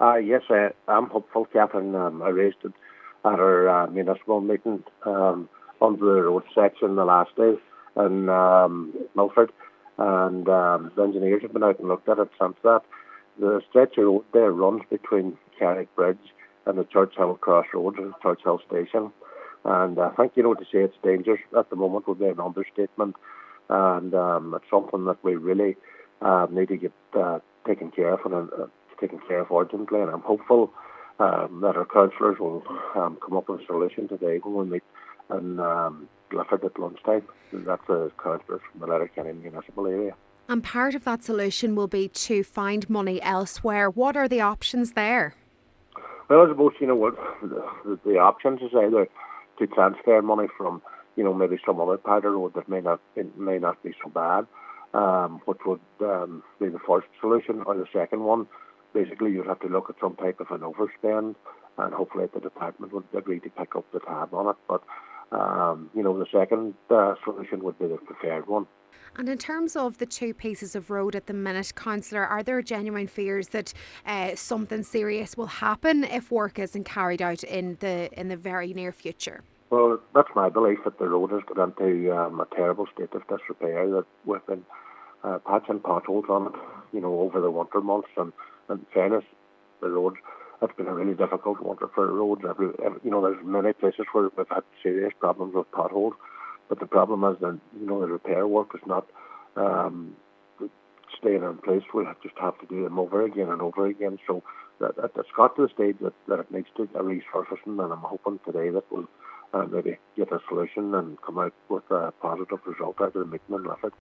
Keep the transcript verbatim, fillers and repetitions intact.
Uh, yes, I, I'm hopeful, Catherine. Um, I raised it at our uh, municipal meeting um, under the road section the last day in um, Milford, and um, the engineers have been out and looked at it since that. The stretch of road there runs between Carrick Bridge and the Church Hill Crossroads and Church Hill Station. And I think, you know, to say it's dangerous at the moment would be an understatement. And um, it's something that we really uh, need to get uh, taken care of and uh, taken care of urgently. And I'm hopeful um, that our councillors will um, come up with a solution today when we meet in um, Clifford at lunchtime. That's the councillors from the Letterkenny municipal area. And part of that solution will be to find money elsewhere. What are the options there? Well, I suppose, you know, what the, the, the options is either to transfer money from, you know, maybe some other part of the road that may not it may not be so bad, um, which would um, be the first solution, or the second one. Basically, you'd have to look at some type of an overspend, and hopefully the department would agree to pick up the tab on it. But, um, you know, the second uh, solution would be the preferred one. And in terms of the two pieces of road at the minute, Councillor, are there genuine fears that uh, something serious will happen if work isn't carried out in the in the very near future? Well, that's my belief, that the road has got into um, a terrible state of disrepair, that we've been uh, patching potholes on it, you know, over the winter months. And, and in fairness, the road, it's been a really difficult winter for the roads. Every, every, you know, there's many places where we've had serious problems with potholes. But the problem is that, you know, the repair work is not um, staying in place. We just have to do them over again and over again. So that, that it's got to the stage that, that it needs to a resurfacing, and I'm hoping today that we'll uh, maybe get a solution and come out with a positive result out of the meeting in Clifford.